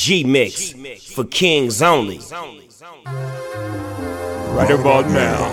G-Mix for kings only. Right about now.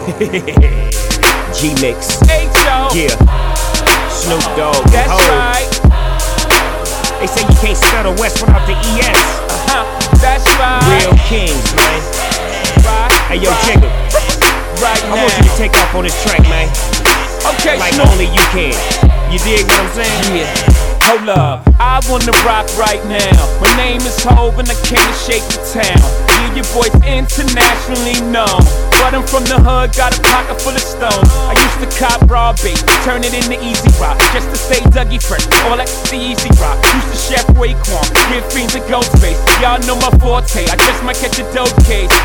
G-Mix. H.O. Yeah. Snoop Dogg. That's right. They say you can't spell the West without the ES. That's right. Real kings, man. Right. Hey, yo, Jigga. Right I now. want you to take off on this track, man. Okay, Like Snoop. only you can. You dig what I'm saying? Yeah. Hold up, I wanna rock right now. My name is Hov and I came to shake the town. Yeah, your boy's internationally known, but I'm from the hood, got a pocket full of stones. I used to cop raw bait, turn it into easy rock, just to stay Dougie fresh. All that the easy rock. Used to chef Raekwon, give fiends a ghost face. Y'all know my forte, I just might catch a dope case.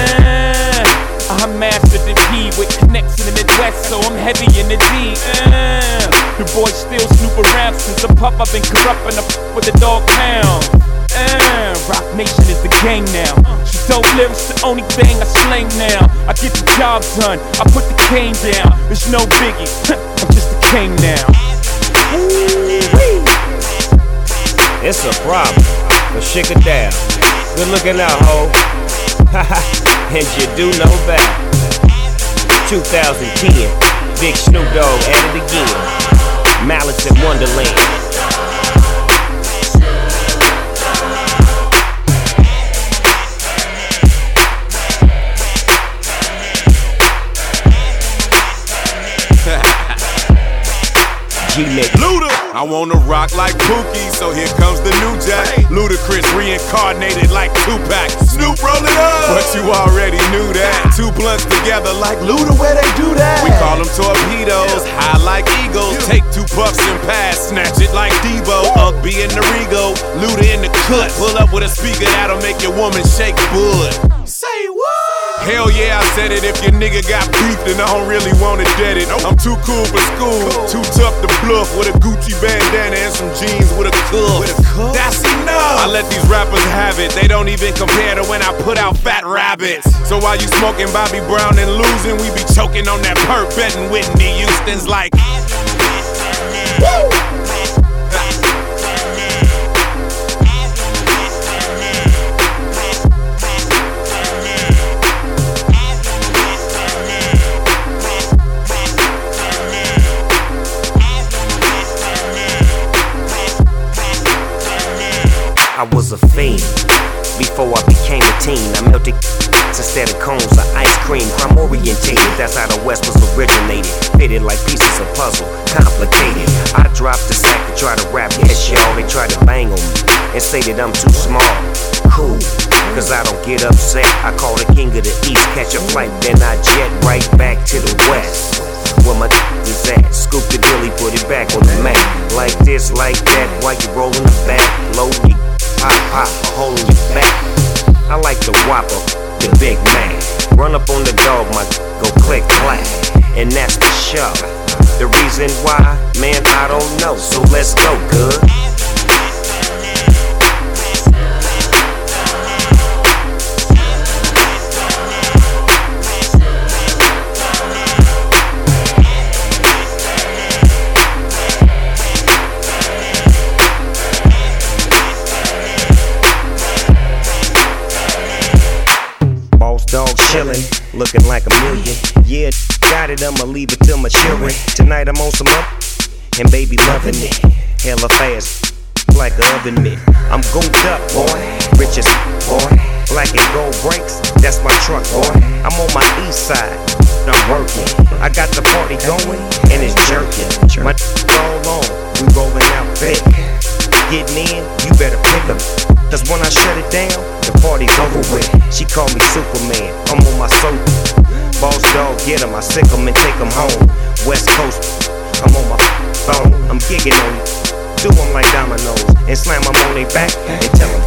I mastered the G with connection in the West, so I'm heavy in the D. The boys still snoop around since a pup. I've been corrupting up with the dog pound. Rock Nation is the gang now. So dope lyrics the only thing I slang now. I get the job done, I put the cane down. There's no biggie, I'm just a king now. It's a problem, but shake it down. Good looking out, ho. And you do know that. 2010, Big Snoop Dogg at it again. Malice in Wonderland. G-Mix. Luda! I wanna rock like Pookie, so here comes the new jack. Ludacris reincarnated like Tupac. Snoop roll it up! But you already knew that. Two blunts together like Luda, where they do that? We call them torpedoes, high like eagles. Take two puffs and pass, snatch it like Debo. Ugg be in the Rego, Luda in the cut. Pull up with a speaker that'll make your woman shake bud. Say what? Hell yeah, I said it. If your nigga got beef, then I don't really wanna dead it. I'm too cool for school, too tough to bluff with a Gucci bandana and some jeans with a cuff. That's enough. I let these rappers have it. They don't even compare to when I put out Fat Rabbits. So while you smoking Bobby Brown and losing, we be choking on that perp, betting Whitney Houston's like. Woo! I was a fiend before I became a teen. I melted instead of cones of ice cream. Crime orientated, that's how the West was originated. Fitted like pieces of puzzle, complicated. I dropped the sack to try to rap, yes y'all. They try to bang on me and say that I'm too small. Cool, cause I don't get upset. I call the king of the East, catch a flight, then I jet right back to the West. Where my is at, scoop the dilly, put it back on the map. Like this, like that, while you rollin' the back, low me. Pop, a hole in your back. I like the Whopper, the Big Mac. Run up on the dog, my go click clack, and that's the show. The reason why, man, I don't know. So let's go, good. Dog chillin', looking like a million. Yeah, got it, I'ma leave it till my children. Tonight I'm on some up, and baby loving it. Hella fast, like an oven mitt. I'm gooped up, boy, rich as boy. Black and gold brakes, that's my truck, boy. I'm on my east side, I'm working. I got the party going, and it's jerking. My all on, we rolling out big. Getting in, you better pick 'em. Cause when I shut it down, the party's over with. She call me Superman, I'm on my sofa. Boss dog, get 'em, I sick 'em and take 'em home. West Coast, I'm on my phone. I'm gigging on you. Do 'em like dominoes and slam 'em on their back and tell 'em